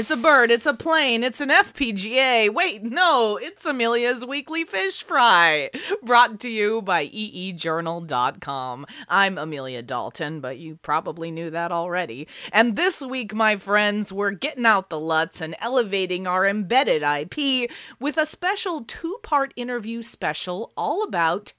It's a bird, it's a plane, it's an FPGA. Wait, no, it's Amelia's Weekly Fish Fry. Brought to you by eejournal.com. I'm Amelia Dalton, but you probably knew that already. And this week, my friends, we're getting out the LUTs and elevating our embedded IP with a special two-part interview special all about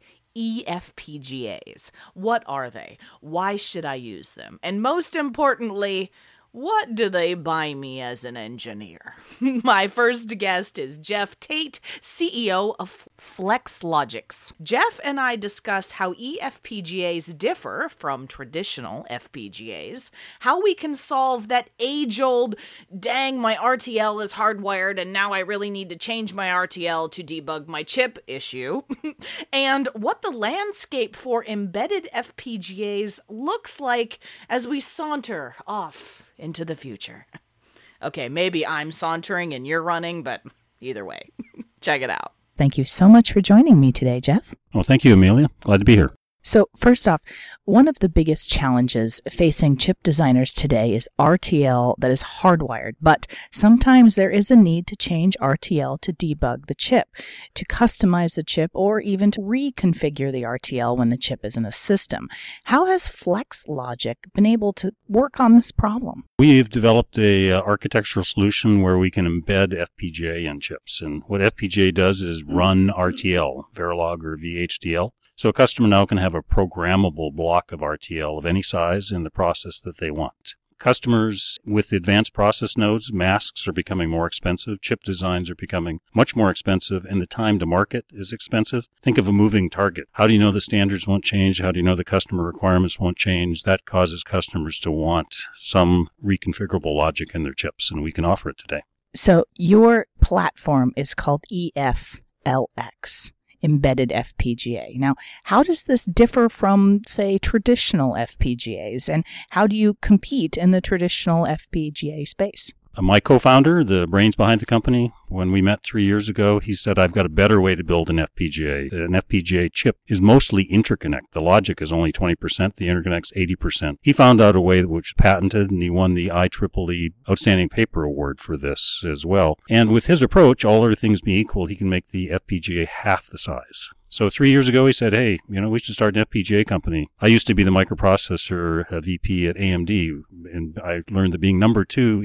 eFPGAs. What are they? Why should I use them? And most importantly, what do they buy me as an engineer? My first guest is Jeff Tate, CEO of FlexLogix. Jeff and I discuss how eFPGAs differ from traditional FPGAs, how we can solve that age-old, dang, my RTL is hardwired and now I really need to change my RTL to debug my chip issue, and what the landscape for embedded FPGAs looks like as we saunter off into the future. Okay, maybe I'm sauntering and you're running, but either way, check it out. Thank you so much for joining me today, Jeff. Well, thank you, Amelia. Glad to be here. So first off, one of the biggest challenges facing chip designers today is RTL that is hardwired, but sometimes there is a need to change RTL to debug the chip, to customize the chip, or even to reconfigure the RTL when the chip is in a system. How has FlexLogix been able to work on this problem? We've developed a architectural solution where we can embed FPGA in chips, and what FPGA does is run RTL, Verilog or VHDL. So a customer now can have a programmable block of RTL of any size in the process that they want. Customers with advanced process nodes, masks are becoming more expensive, chip designs are becoming much more expensive, and the time to market is expensive. Think of a moving target. How do you know the standards won't change? How do you know the customer requirements won't change? That causes customers to want some reconfigurable logic in their chips, and we can offer it today. So your platform is called EFLX. Embedded FPGA. Now, how does this differ from, say, traditional FPGAs, and how do you compete in the traditional FPGA space? My co-founder, the brains behind the company, when we met 3 years ago, he said, I've got a better way to build an FPGA. An FPGA chip is mostly interconnect. The logic is only 20%, the interconnect's 80%. He found out a way which was patented, and he won the IEEE Outstanding Paper Award for this as well. And with his approach, all other things being equal, he can make the FPGA half the size. So 3 years ago, he said, hey, we should start an FPGA company. I used to be the microprocessor VP at AMD, and I learned that being number two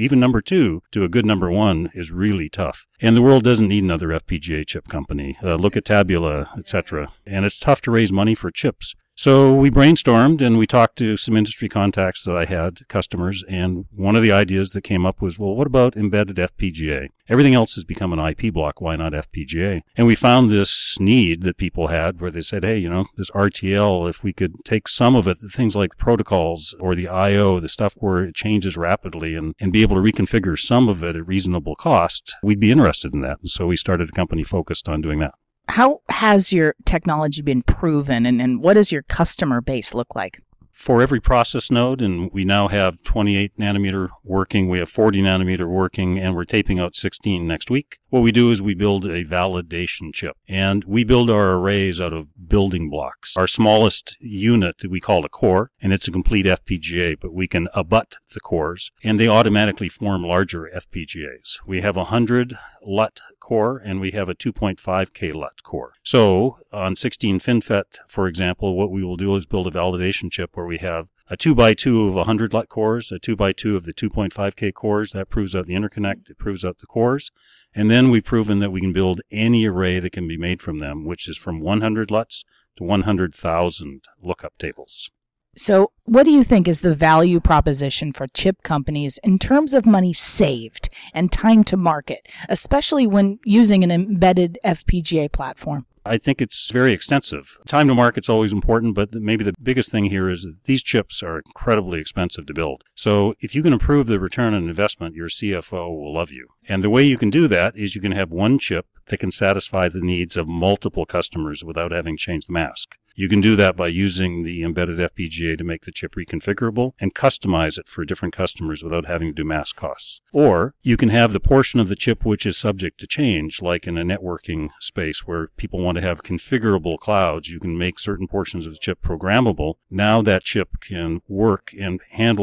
to a good number one is really tough. And the world doesn't need another FPGA chip company. Look at Tabula, etc. And it's tough to raise money for chips. So we brainstormed and we talked to some industry contacts that I had, customers, and one of the ideas that came up was, well, what about embedded FPGA? Everything else has become an IP block. Why not FPGA? And we found this need that people had where they said, hey, this RTL, if we could take some of it, things like protocols or the I/O, the stuff where it changes rapidly, and be able to reconfigure some of it at reasonable cost, we'd be interested in that. And so we started a company focused on doing that. How has your technology been proven, and what does your customer base look like? For every process node, and we now have 28 nanometer working, we have 40 nanometer working, and we're taping out 16 next week. What we do is we build a validation chip, and we build our arrays out of building blocks. Our smallest unit, we call a core, and it's a complete FPGA, but we can abut the cores, and they automatically form larger FPGAs. We have 100 LUT core, and we have a 2.5K LUT core. So on 16 FinFET, for example, what we will do is build a validation chip where we have a 2x2 of 100 LUT cores, a 2x2 of the 2.5K cores. That proves out the interconnect. It proves out the cores. And then we've proven that we can build any array that can be made from them, which is from 100 LUTs to 100,000 lookup tables. So what do you think is the value proposition for chip companies in terms of money saved and time to market, especially when using an embedded FPGA platform? I think it's very extensive. Time to market's always important, but maybe the biggest thing here is that these chips are incredibly expensive to build. So if you can improve the return on investment, your CFO will love you. And the way you can do that is you can have one chip that can satisfy the needs of multiple customers without having changed the mask. You can do that by using the embedded FPGA to make the chip reconfigurable and customize it for different customers without having to do mask costs. Or you can have the portion of the chip which is subject to change, like in a networking space where people want to have configurable clouds. You can make certain portions of the chip programmable. Now that chip can work and handle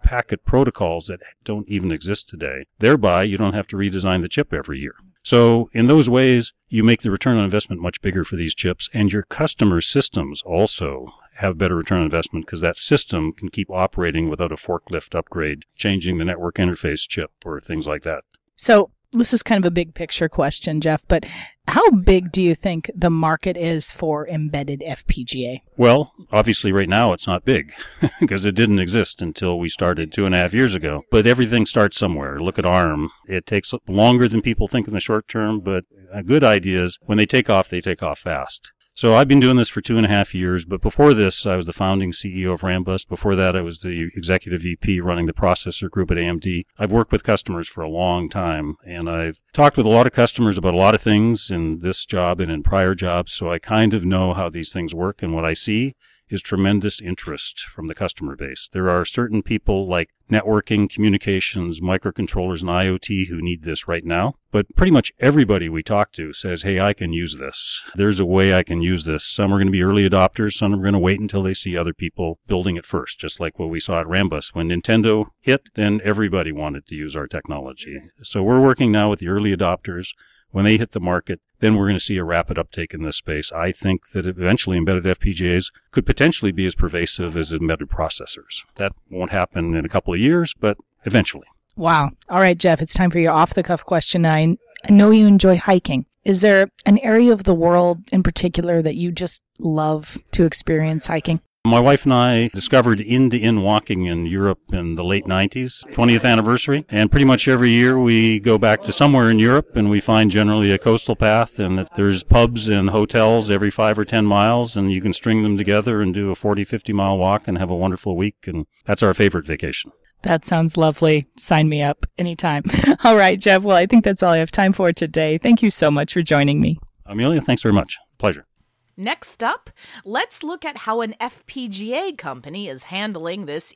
packet protocols that don't even exist today. Thereby, you don't have to redesign the chip every year. So in those ways, you make the return on investment much bigger for these chips, and your customer systems also have better return on investment because that system can keep operating without a forklift upgrade, changing the network interface chip or things like that. So this is kind of a big picture question, Jeff, but how big do you think the market is for embedded FPGA? Well, obviously right now it's not big because it didn't exist until we started 2.5 years ago. But everything starts somewhere. Look at ARM. It takes longer than people think in the short term, but a good idea is when they take off fast. So I've been doing this for 2.5 years, but before this, I was the founding CEO of Rambus. Before that, I was the executive VP running the processor group at AMD. I've worked with customers for a long time, and I've talked with a lot of customers about a lot of things in this job and in prior jobs, so I kind of know how these things work, and what I see is tremendous interest from the customer base. There are certain people like networking, communications, microcontrollers, and IoT who need this right now. But pretty much everybody we talk to says, hey, I can use this. There's a way I can use this. Some are going to be early adopters. Some are going to wait until they see other people building it first, just like what we saw at Rambus. When Nintendo hit, then everybody wanted to use our technology. So we're working now with the early adopters. When they hit the market, then we're going to see a rapid uptake in this space. I think that eventually embedded FPGAs could potentially be as pervasive as embedded processors. That won't happen in a couple of years, but eventually. Wow. All right, Jeff, it's time for your off-the-cuff question. I know you enjoy hiking. Is there an area of the world in particular that you just love to experience hiking? My wife and I discovered in-to-in walking in Europe in the late 90s, 20th anniversary. And pretty much every year we go back to somewhere in Europe and we find generally a coastal path, and there's pubs and hotels every 5 or 10 miles, and you can string them together and do a 40, 50-mile walk and have a wonderful week. And that's our favorite vacation. That sounds lovely. Sign me up anytime. All right, Jeff. Well, I think that's all I have time for today. Thank you so much for joining me. Amelia, thanks very much. Pleasure. Next up, let's look at how an FPGA company is handling this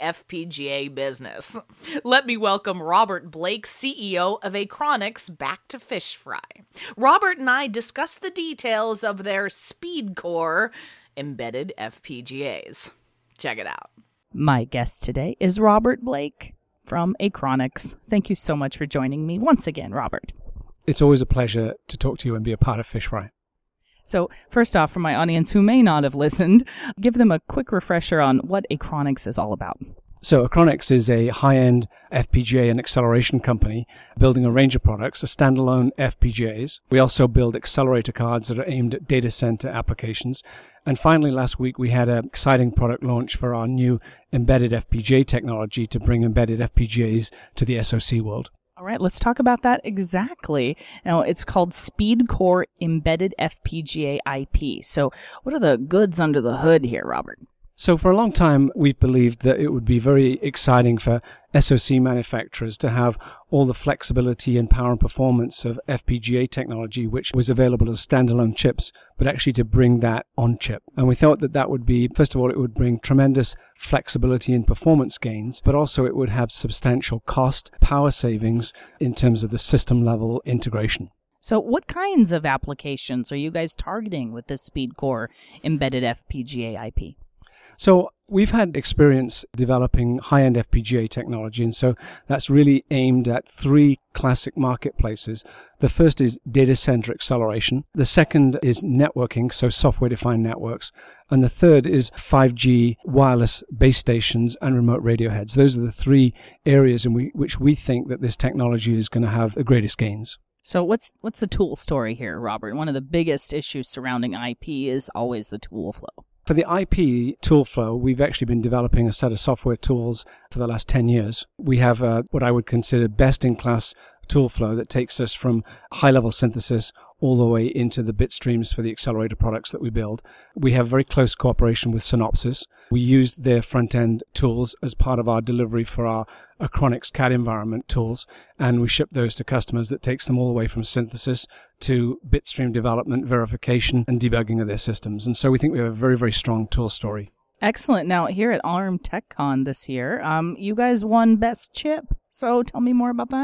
eFPGA business. Let me welcome Robert Blake, CEO of Achronix, back to Fish Fry. Robert and I discuss the details of their SpeedCore embedded FPGAs. Check it out. My guest today is Robert Blake from Achronix. Thank you so much for joining me once again, Robert. It's always a pleasure to talk to you and be a part of Fish Fry. So first off, for my audience who may not have listened, give them a quick refresher on what Achronix is all about. So Achronix is a high-end FPGA and acceleration company building a range of products, standalone FPGAs. We also build accelerator cards that are aimed at data center applications. And finally, last week, we had an exciting product launch for our new embedded FPGA technology to bring embedded FPGAs to the SoC world. All right, let's talk about that exactly. Now, it's called SpeedCore Embedded FPGA IP. So what are the goods under the hood here, Robert? So for a long time, we've believed that it would be very exciting for SoC manufacturers to have all the flexibility and power and performance of FPGA technology, which was available as standalone chips, but actually to bring that on chip. And we thought that that would be, first of all, it would bring tremendous flexibility and performance gains, but also it would have substantial cost, power savings in terms of the system level integration. So what kinds of applications are you guys targeting with this SpeedCore Embedded FPGA IP? So we've had experience developing high-end FPGA technology, and so that's really aimed at 3 classic marketplaces. The first is data center acceleration. The second is networking, so software-defined networks. And the third is 5G wireless base stations and remote radio heads. Those are the 3 areas in which we think that this technology is going to have the greatest gains. So what's the tool story here, Robert? One of the biggest issues surrounding IP is always the tool flow. For the IP tool flow, we've actually been developing a set of software tools for the last 10 years. We have what I would consider best-in-class tool flow that takes us from high-level synthesis all the way into the bit streams for the accelerator products that we build. We have very close cooperation with Synopsys. We use their front-end tools as part of our delivery for our Achronix CAD environment tools, and we ship those to customers. That takes them all the way from synthesis to bitstream development, verification, and debugging of their systems. And so we think we have a very, very strong tool story. Excellent. Now, here at ARM TechCon this year, you guys won Best Chip. So tell me more about that.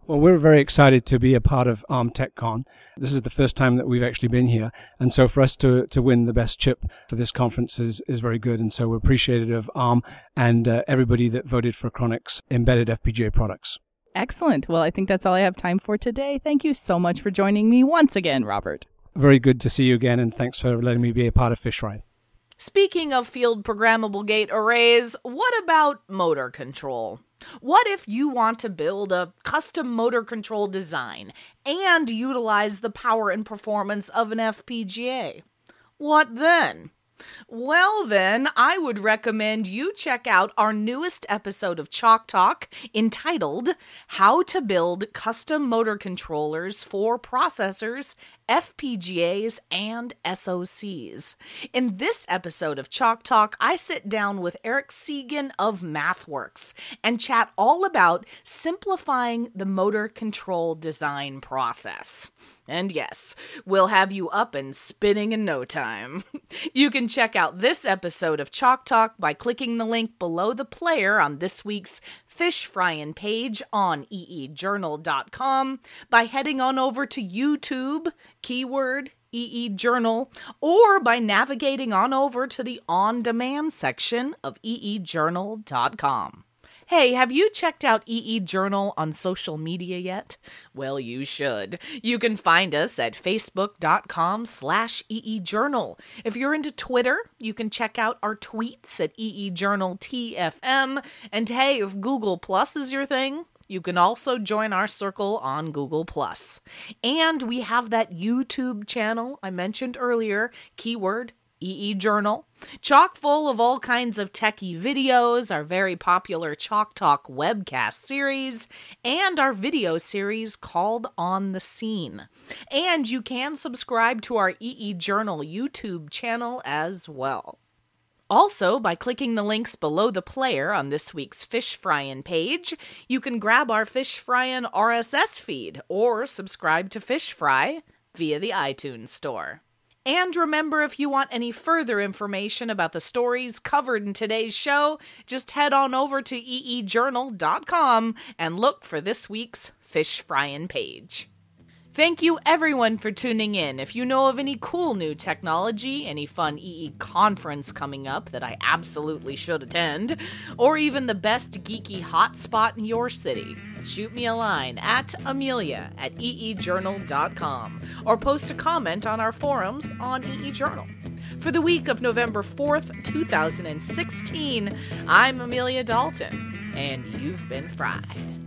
Well, we're very excited to be a part of ARM TechCon. This is the first time that we've actually been here. And so for us to win the best chip for this conference is very good. And so we're appreciative of ARM and everybody that voted for Chronix embedded FPGA products. Excellent. Well, I think that's all I have time for today. Thank you so much for joining me once again, Robert. Very good to see you again, and thanks for letting me be a part of Fishfry. Speaking of field programmable gate arrays, what about motor control? What if you want to build a custom motor control design and utilize the power and performance of an FPGA? What then? Well then, I would recommend you check out our newest episode of Chalk Talk entitled How to Build Custom Motor Controllers for Processors, FPGAs, and SoCs. In this episode of Chalk Talk, I sit down with Eric Segan of MathWorks and chat all about simplifying the motor control design process. And yes, we'll have you up and spinning in no time. You can check out this episode of Chalk Talk by clicking the link below the player on this week's Fish Fryin' page on eejournal.com, by heading on over to YouTube, keyword eejournal, or by navigating on over to the on-demand section of eejournal.com. Hey, have you checked out EE Journal on social media yet? Well, you should. You can find us at facebook.com/EEJournal. If you're into Twitter, you can check out our tweets at EEJournalTFM. And hey, if Google Plus is your thing, you can also join our circle on Google+. And we have that YouTube channel I mentioned earlier, keyword EE Journal, chock full of all kinds of techie videos, our very popular Chalk Talk webcast series, and our video series called On the Scene. And you can subscribe to our EE Journal YouTube channel as well. Also, by clicking the links below the player on this week's Fish Fryin' page, you can grab our Fish Fryin' RSS feed or subscribe to Fish Fry via the iTunes Store. And remember, if you want any further information about the stories covered in today's show, just head on over to eejournal.com and look for this week's Fish Fryin' page. Thank you everyone for tuning in. If you know of any cool new technology, any fun EE conference coming up that I absolutely should attend, or even the best geeky hotspot in your city, shoot me a line at amelia@eejournal.com or post a comment on our forums on EE Journal. For the week of November 4th, 2016, I'm Amelia Dalton, and you've been fried.